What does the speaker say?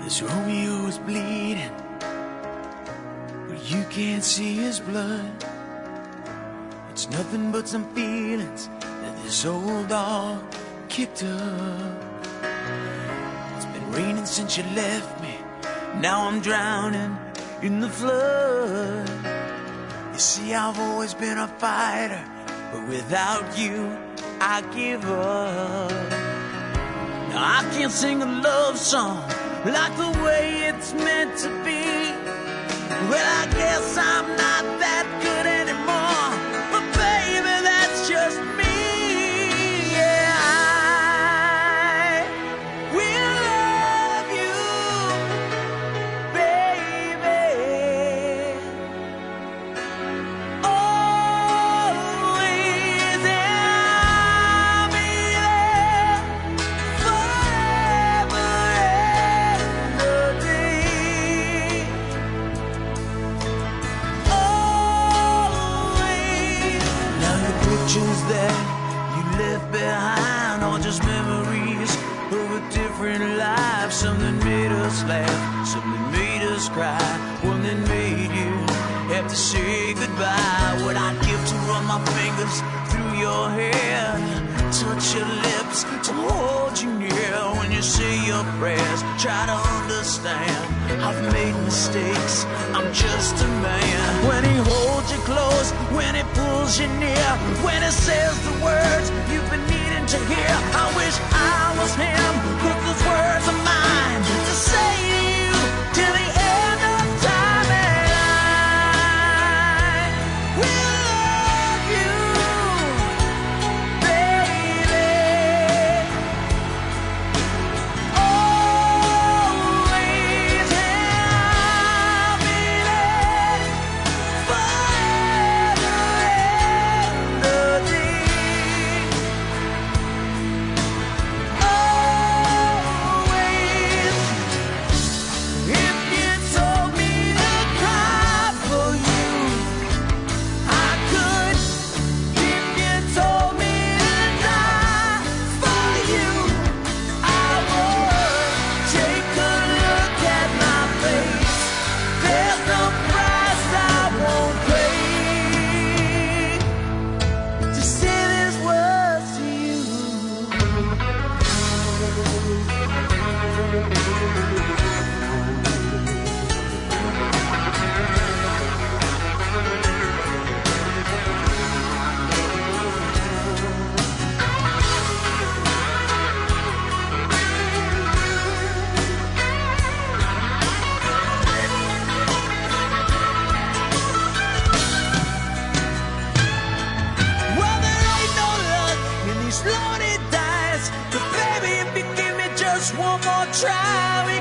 As Romeo is bleeding, but you can't see his blood. It's nothing but some feelings that this old dog kicked up. It's been raining since you left me. Now I'm drowning in the flood. You see, I've always been a fighter, but without you, I give up. Now I can't sing a love song like the way it's meant to be. Well, I guess I'm not that good anymore, but baby, that's just me. Yeah, I will love you, baby, always, and I'll be there forever and a day. Always. Now the pictures that you left behind are just memories of a different life. Something made us laugh, something made us cry, one that made you have to say goodbye. What I'd give to run my fingers through your hair, touch your lips, to hold you near. When you say your prayers, try to understand I've made mistakes, I'm just a man. When he holds you close, when he pulls you near, when he says the words you've been needing to hear, I wish I was him, 'cause those words are mine to say to you till the end of time. And I will love you, baby, always, and I'll be there forever and a day. Always. If you told me to cry for you, I could. If you told me to die for you, I would. Take a look at my face. There's no price I won't pay to say these words to you. Well, there ain't no luck in these loaded dice, but baby, if you give me just one more try,